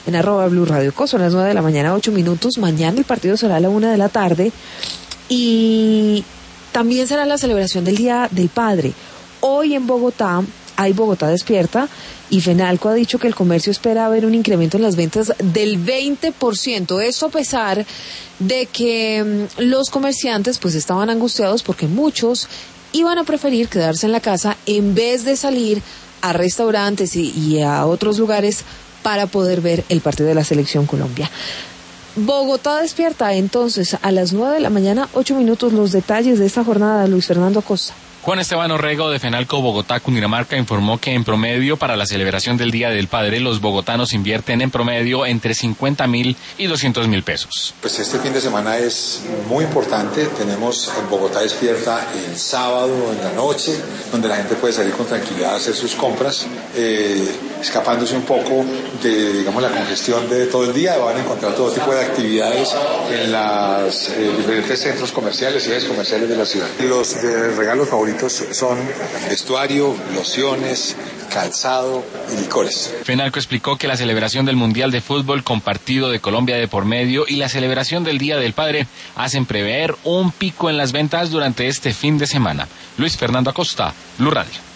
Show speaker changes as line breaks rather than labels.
en @BluRadio. Son las 9 de la mañana, 8 minutos. Mañana el partido será a la 1 de la tarde. Y también será la celebración del Día del Padre. Hoy en Bogotá hay Bogotá Despierta y Fenalco ha dicho que el comercio espera ver un incremento en las ventas del 20%. Eso a pesar de que los comerciantes pues estaban angustiados porque muchos iban a preferir quedarse en la casa en vez de salir a restaurantes y a otros lugares para poder ver el partido de la Selección Colombia. Bogotá Despierta, entonces, a las 9 de la mañana, 8 minutos, los detalles de esta jornada, Luis Fernando Acosta.
Juan Esteban Orrego de Fenalco Bogotá, Cundinamarca, informó que en promedio para la celebración del Día del Padre los bogotanos invierten en promedio entre 50.000 y 200.000 pesos.
Pues este fin de semana es muy importante. Tenemos en Bogotá Despierta el sábado en la noche, donde la gente puede salir con tranquilidad a hacer sus compras, escapándose un poco de, digamos, la congestión de todo el día. Van a encontrar todo tipo de actividades en los diferentes centros comerciales, ciudades comerciales de la ciudad. Los regalos favoritos son vestuario, lociones, calzado y licores.
Fenalco explicó que la celebración del Mundial de Fútbol con partido de Colombia de por medio y la celebración del Día del Padre hacen prever un pico en las ventas durante este fin de semana. Luis Fernando Acosta, Blue Radio.